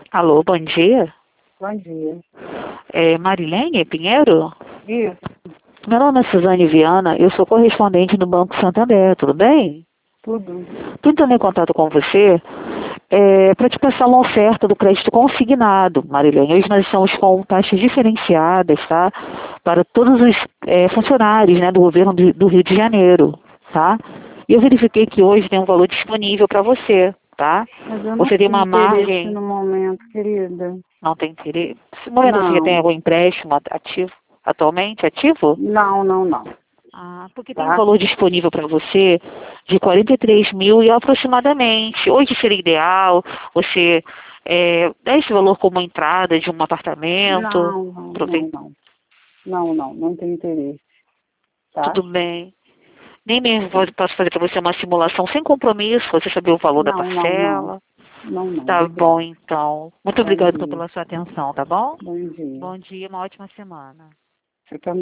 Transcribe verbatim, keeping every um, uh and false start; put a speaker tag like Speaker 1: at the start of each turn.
Speaker 1: Alô, bom dia.
Speaker 2: Bom dia.
Speaker 1: É Marilene Pinheiro?
Speaker 2: Isso,
Speaker 1: Meu nome é Suzane Viana, eu sou correspondente do Banco Santander, tudo bem?
Speaker 2: tudo.
Speaker 1: Estou entrando em contato com você é, para te passar uma oferta do crédito consignado, Marilene. Hoje nós estamos com taxas diferenciadas, tá? Para todos os é, funcionários, né, do governo do, do Rio de Janeiro, tá? E eu verifiquei que hoje tem um valor disponível para você, tá?
Speaker 2: Mas eu não
Speaker 1: Você tem
Speaker 2: tenho
Speaker 1: uma
Speaker 2: interesse
Speaker 1: margem,
Speaker 2: no momento, querida.
Speaker 1: não tem interesse? No momento você já tem
Speaker 2: Não,
Speaker 1: algum empréstimo ativo, atualmente ativo?
Speaker 2: não, não, não.
Speaker 1: Ah, porque tem um
Speaker 2: Tá?
Speaker 1: valor disponível para você de quarenta e três mil e aproximadamente. Hoje seria ideal você é, dar esse valor como entrada de um apartamento.
Speaker 2: Não, não, não,
Speaker 1: Aproveitar.
Speaker 2: não. Não, não, não tenho interesse. Tá?
Speaker 1: Tudo bem. Nem mesmo vou- posso fazer para você uma simulação sem compromisso, você saber o valor da
Speaker 2: Não, não, não.
Speaker 1: parcela.
Speaker 2: Não, não.
Speaker 1: Tá bom,
Speaker 2: Obrigada.
Speaker 1: então. Muito
Speaker 2: Bom
Speaker 1: obrigada então
Speaker 2: dia.
Speaker 1: pela sua atenção, tá bom?
Speaker 2: Bom dia.
Speaker 1: Bom dia, uma ótima semana.
Speaker 2: Você também.